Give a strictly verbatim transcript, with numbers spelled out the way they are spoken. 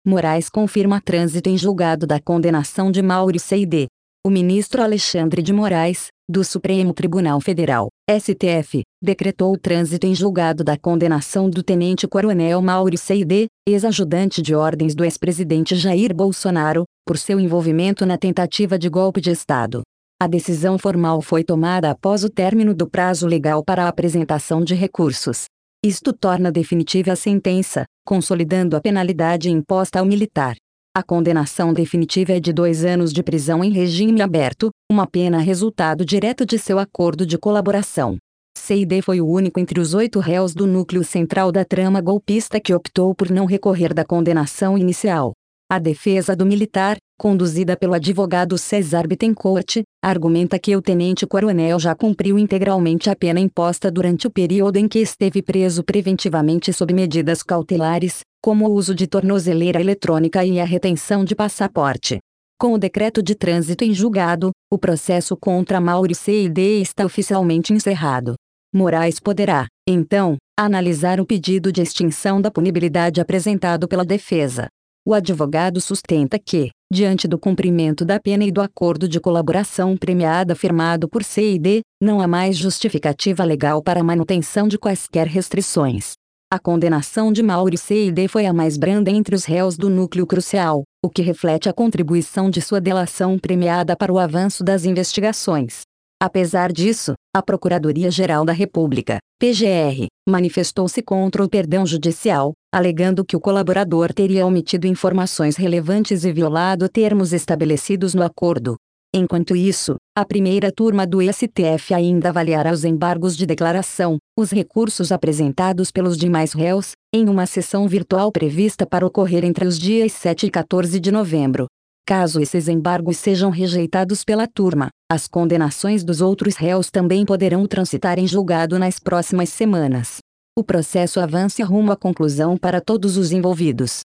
Moraes confirma trânsito em julgado da condenação de Mauro C D. O ministro Alexandre de Moraes, do Supremo Tribunal Federal, S T F, decretou o trânsito em julgado da condenação do tenente-coronel Mauro C D, ex-ajudante de ordens do ex-presidente Jair Bolsonaro, por seu envolvimento na tentativa de golpe de Estado. A decisão formal foi tomada após o término do prazo legal para a apresentação de recursos. Isto torna definitiva a sentença, consolidando a penalidade imposta ao militar. A condenação definitiva é de dois anos de prisão em regime aberto, uma pena resultado direto de seu acordo de colaboração. C D foi o único entre os oito réus do núcleo central da trama golpista que optou por não recorrer da condenação inicial. A defesa do militar, conduzida pelo advogado César Bittencourt, argumenta que o tenente-coronel já cumpriu integralmente a pena imposta durante o período em que esteve preso preventivamente sob medidas cautelares, como o uso de tornozeleira eletrônica e a retenção de passaporte. Com o decreto de trânsito em julgado, o processo contra Mauro C D está oficialmente encerrado. Moraes poderá, então, analisar o pedido de extinção da punibilidade apresentado pela defesa. O advogado sustenta que, diante do cumprimento da pena e do acordo de colaboração premiada firmado por C D, não há mais justificativa legal para a manutenção de quaisquer restrições. A condenação de Mauro C D foi a mais branda entre os réus do núcleo crucial, o que reflete a contribuição de sua delação premiada para o avanço das investigações. Apesar disso, a Procuradoria-Geral da República, P G R, manifestou-se contra o perdão judicial, alegando que o colaborador teria omitido informações relevantes e violado termos estabelecidos no acordo. Enquanto isso, a primeira turma do S T F ainda avaliará os embargos de declaração, os recursos apresentados pelos demais réus, em uma sessão virtual prevista para ocorrer entre os dias sete e quatorze de novembro. Caso esses embargos sejam rejeitados pela turma, as condenações dos outros réus também poderão transitar em julgado nas próximas semanas. O processo avança rumo à conclusão para todos os envolvidos.